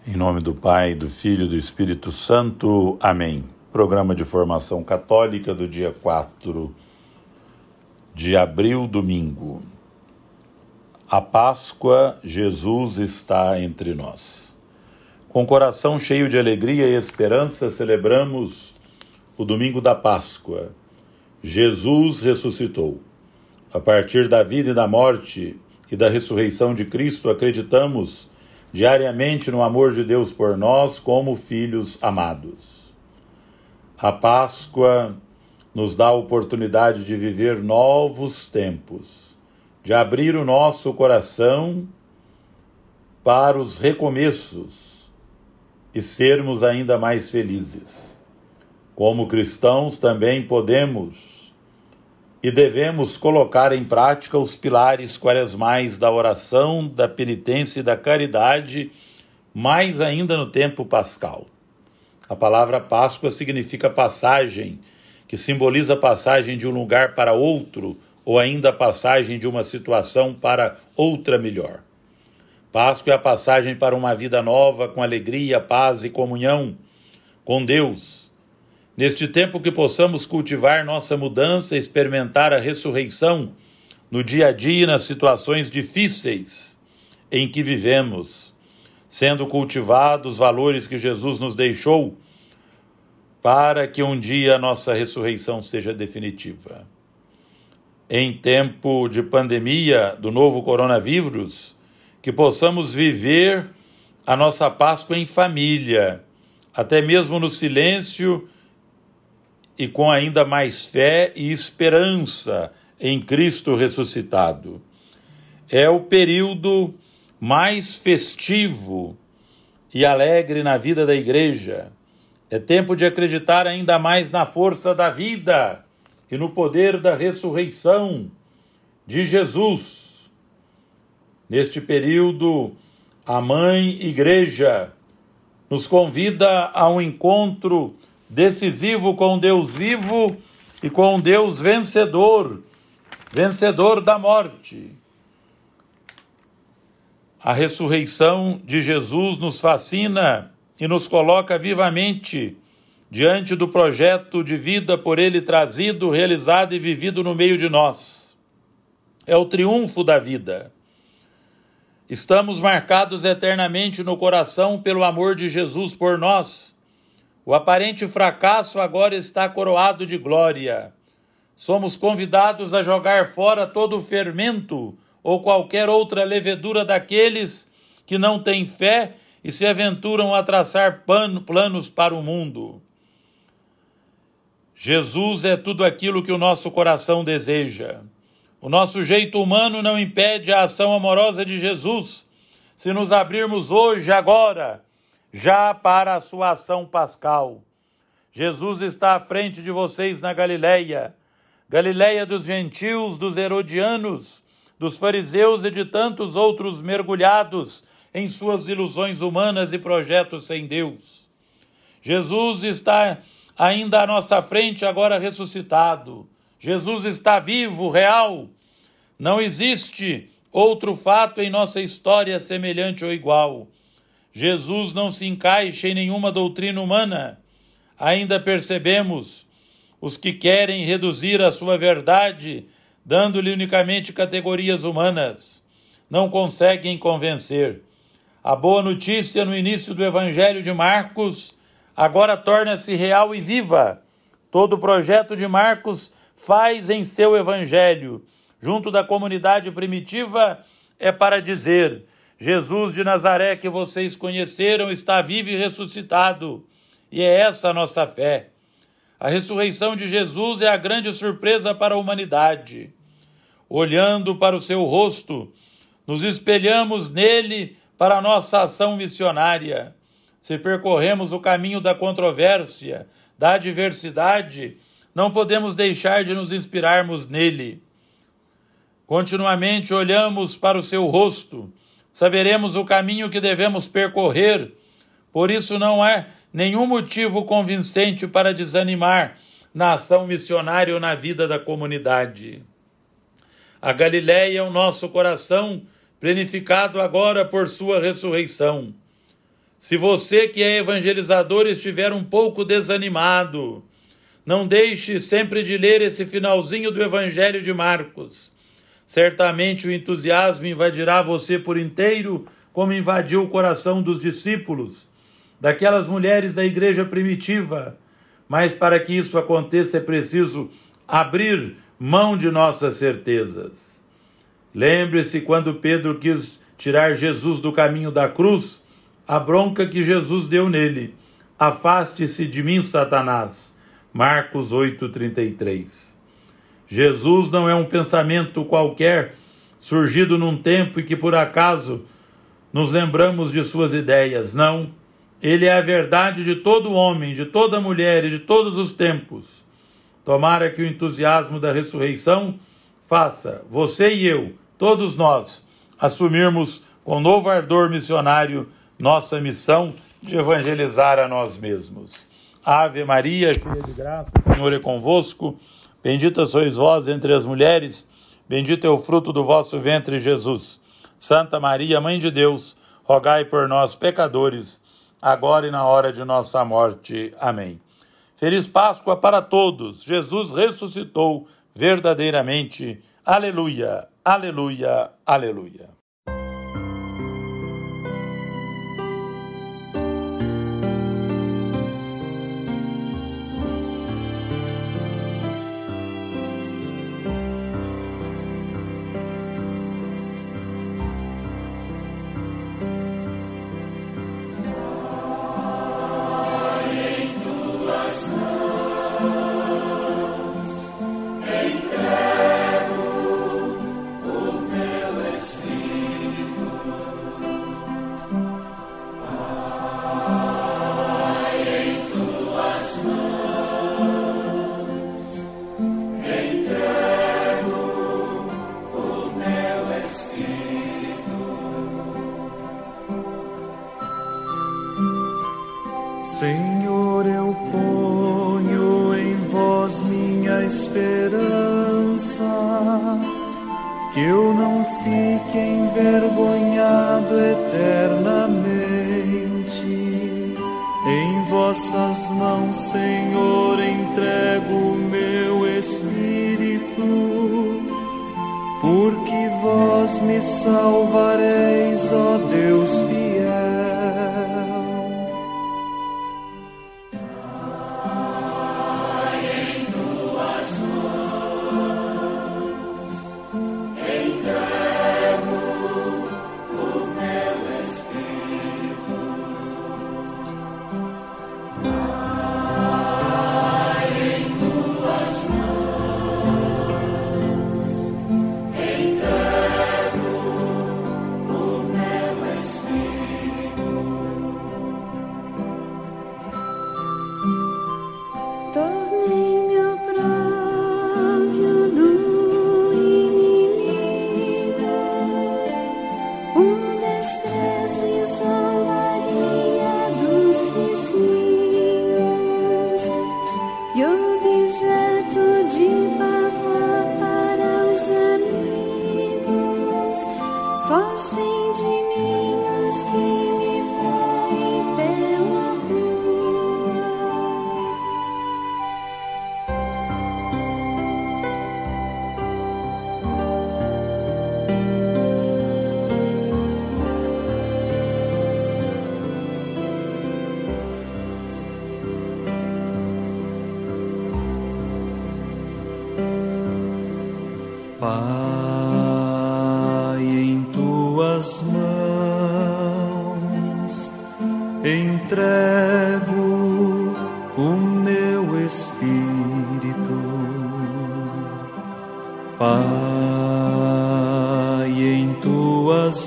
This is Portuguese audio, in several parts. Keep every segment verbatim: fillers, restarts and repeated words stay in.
Em nome do Pai, do Filho e do Espírito Santo. Amém. Programa de formação católica do dia quatro de abril, domingo. A Páscoa, Jesus está entre nós. Com coração cheio de alegria e esperança, celebramos o domingo da Páscoa. Jesus ressuscitou. A partir da vida e da morte e da ressurreição de Cristo, acreditamos diariamente no amor de Deus por nós como filhos amados. A Páscoa nos dá a oportunidade de viver novos tempos, de abrir o nosso coração para os recomeços e sermos ainda mais felizes. Como cristãos também podemos e devemos colocar em prática os pilares quaresmais da oração, da penitência e da caridade, mais ainda no tempo pascal. A palavra Páscoa significa passagem, que simboliza a passagem de um lugar para outro, ou ainda a passagem de uma situação para outra melhor. Páscoa é a passagem para uma vida nova, com alegria, paz e comunhão com Deus. Neste tempo que possamos cultivar nossa mudança, experimentar a ressurreição no dia a dia e nas situações difíceis em que vivemos, sendo cultivados os valores que Jesus nos deixou para que um dia a nossa ressurreição seja definitiva. Em tempo de pandemia do novo coronavírus, que possamos viver a nossa Páscoa em família, até mesmo no silêncio e com ainda mais fé e esperança em Cristo ressuscitado. É o período mais festivo e alegre na vida da igreja. É tempo de acreditar ainda mais na força da vida e no poder da ressurreição de Jesus. Neste período, a Mãe Igreja nos convida a um encontro decisivo com Deus vivo e com Deus vencedor, vencedor da morte. A ressurreição de Jesus nos fascina e nos coloca vivamente diante do projeto de vida por Ele trazido, realizado e vivido no meio de nós. É o triunfo da vida. Estamos marcados eternamente no coração pelo amor de Jesus por nós. O aparente fracasso agora está coroado de glória. Somos convidados a jogar fora todo o fermento ou qualquer outra levedura daqueles que não têm fé e se aventuram a traçar planos para o mundo. Jesus é tudo aquilo que o nosso coração deseja. O nosso jeito humano não impede a ação amorosa de Jesus, se nos abrirmos hoje, agora, já para a sua ação pascal. Jesus está à frente de vocês na Galileia, Galileia dos gentios, dos herodianos, dos fariseus e de tantos outros mergulhados em suas ilusões humanas e projetos sem Deus. Jesus está ainda à nossa frente, agora ressuscitado. Jesus está vivo, real. Não existe outro fato em nossa história semelhante ou igual. Jesus não se encaixa em nenhuma doutrina humana. Ainda percebemos os que querem reduzir a sua verdade, dando-lhe unicamente categorias humanas. Não conseguem convencer. A boa notícia no início do Evangelho de Marcos agora torna-se real e viva. Todo o projeto de Marcos faz em seu Evangelho, junto da comunidade primitiva, é para dizer: Jesus de Nazaré, que vocês conheceram, está vivo e ressuscitado. E é essa a nossa fé. A ressurreição de Jesus é a grande surpresa para a humanidade. Olhando para o seu rosto, nos espelhamos nele para a nossa ação missionária. Se percorremos o caminho da controvérsia, da adversidade, não podemos deixar de nos inspirarmos nele. Continuamente olhamos para o seu rosto, saberemos o caminho que devemos percorrer. Por isso não há nenhum motivo convincente para desanimar na ação missionária ou na vida da comunidade. A Galileia é o nosso coração, plenificado agora por sua ressurreição. Se você que é evangelizador estiver um pouco desanimado, não deixe sempre de ler esse finalzinho do Evangelho de Marcos. Certamente o entusiasmo invadirá você por inteiro, como invadiu o coração dos discípulos, daquelas mulheres da igreja primitiva. Mas para que isso aconteça é preciso abrir mão de nossas certezas. Lembre-se quando Pedro quis tirar Jesus do caminho da cruz, a bronca que Jesus deu nele: afaste-se de mim, Satanás. Marcos oito, trinta e três. Jesus não é um pensamento qualquer, surgido num tempo e que por acaso nos lembramos de suas ideias. Não, ele é a verdade de todo homem, de toda mulher e de todos os tempos. Tomara que o entusiasmo da ressurreição faça você e eu, todos nós, assumirmos com novo ardor missionário nossa missão de evangelizar a nós mesmos. Ave Maria, cheia de graça, o Senhor é convosco. Bendita sois vós entre as mulheres, bendito é o fruto do vosso ventre, Jesus. Santa Maria, Mãe de Deus, rogai por nós, pecadores, agora e na hora de nossa morte. Amém. Feliz Páscoa para todos. Jesus ressuscitou verdadeiramente. Aleluia, aleluia, aleluia. Senhor, eu ponho em vós minha esperança, que eu não fique envergonhado eternamente. Em vossas mãos, Senhor, entrego o meu espírito, porque vós me salvareis, ó Deus fiel. Pai, em tuas mãos entrego o meu espírito. Pai, em tuas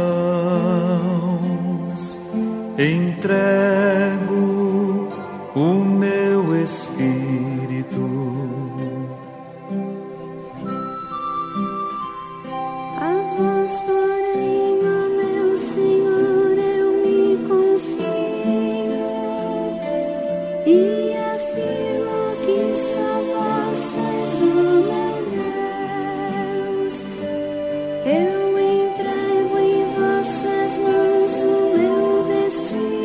mãos entrego o meu espírito. Eu entrego em vossas mãos o meu destino.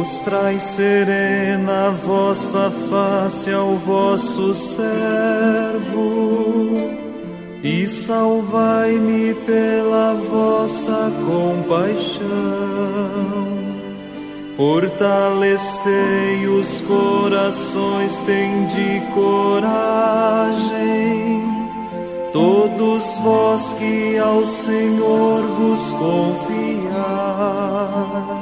Mostrai serena vossa face ao vosso servo, e salvai-me pela vossa compaixão. Fortalecei os corações, tende coragem, todos vós que ao Senhor vos confiai.